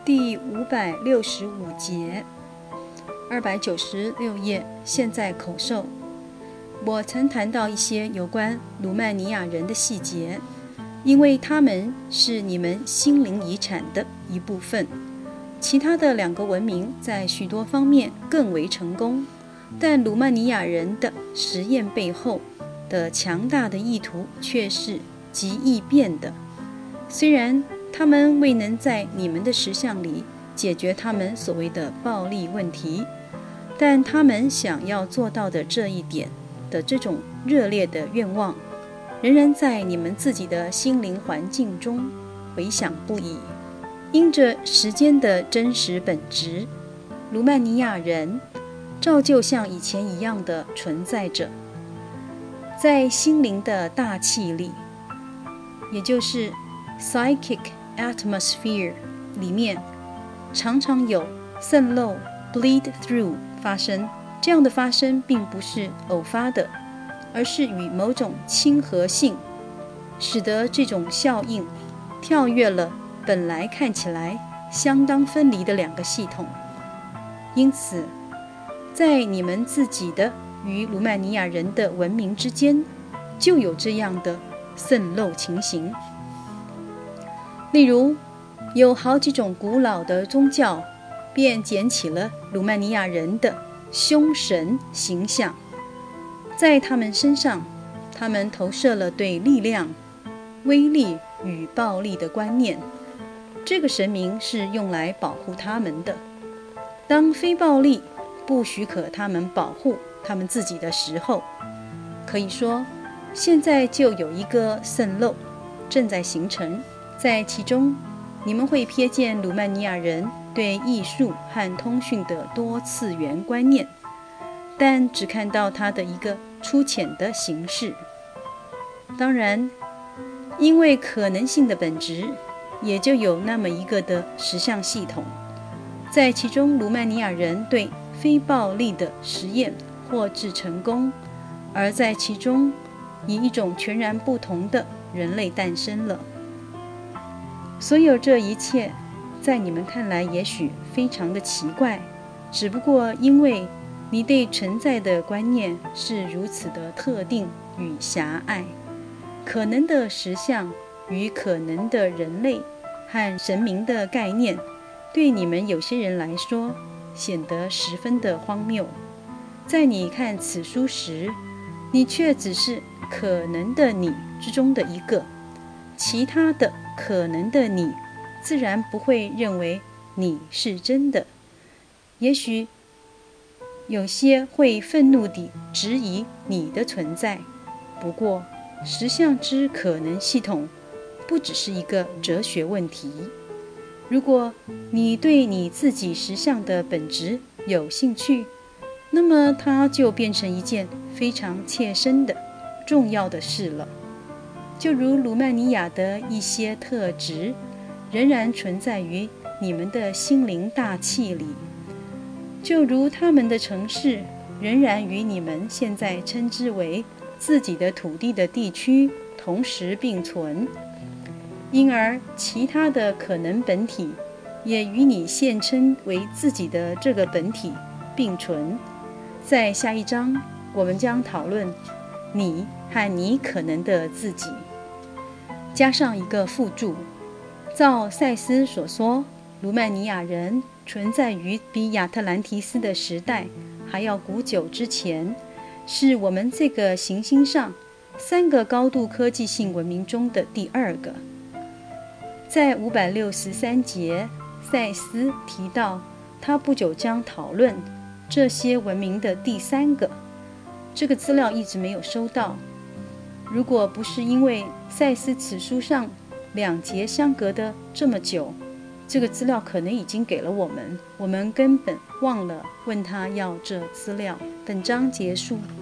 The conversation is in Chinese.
第565节，296页，现在口授。我曾谈到一些有关卢曼尼亚人的细节，因为他们是你们心灵遗产的一部分。其他的2个文明在许多方面更为成功，但卢曼尼亚人的实验背后的强大的意图却是极易变的。虽然他们未能在你们的实相里解决他们所谓的暴力问题，但他们想要做到的这一点的这种热烈的愿望，仍然在你们自己的心灵环境中回响不已。因着时间的真实本质，卢曼尼亚人照旧像以前一样的存在着，在心灵的大气里，也就是 psychic atmosphere 里面，常常有渗漏 bleed through 发生。这样的发生并不是偶发的，而是与某种亲和性，使得这种效应跳跃了本来看起来相当分离的2个系统。因此，在你们自己的与卢曼尼亚人的文明之间，就有这样的渗漏情形。例如，有好几种古老的宗教便捡起了卢曼尼亚人的凶神形象，在他们身上，他们投射了对力量、威力与暴力的观念。这个神明是用来保护他们的。当非暴力不许可他们保护他们自己的时候，可以说现在就有一个渗漏正在形成，在其中你们会瞥见卢曼尼亚人对艺术和通讯的多次元观念，但只看到它的一个粗浅的形式。当然，因为可能性的本质，也就有那么一个的实相系统，在其中卢曼尼亚人对非暴力的实验获致成功，而在其中以一种全然不同的人类诞生了。所有这一切在你们看来也许非常的奇怪，只不过因为你对存在的观念是如此的特定与狭隘，可能的实相与可能的人类和神明的概念，对你们有些人来说显得十分的荒谬。在你看此书时，你却只是可能的你之中的一个，其他的可能的你自然不会认为你是真的。也许有些会愤怒地质疑你的存在，不过实相之可能系统不只是一个哲学问题。如果你对你自己实相的本质有兴趣，那么它就变成一件非常切身的重要的事了。就如卢曼尼亚的一些特质仍然存在于你们的心灵大气里，就如他们的城市仍然与你们现在称之为自己的土地的地区同时并存，因而其他的可能本体也与你现称为自己的这个本体并存。在下一章，我们将讨论你和你可能的自己，加上一个附注。照赛斯所说，卢曼尼亚人存在于比亚特兰提斯的时代还要古久之前，是我们这个行星上3个高度科技性文明中的第2个。在563节，赛斯提到他不久将讨论这些文明的第3个。这个资料一直没有收到。如果不是因为赛斯此书上2节相隔的这么久，这个资料可能已经给了我们，我们根本忘了问他要这资料。本章结束。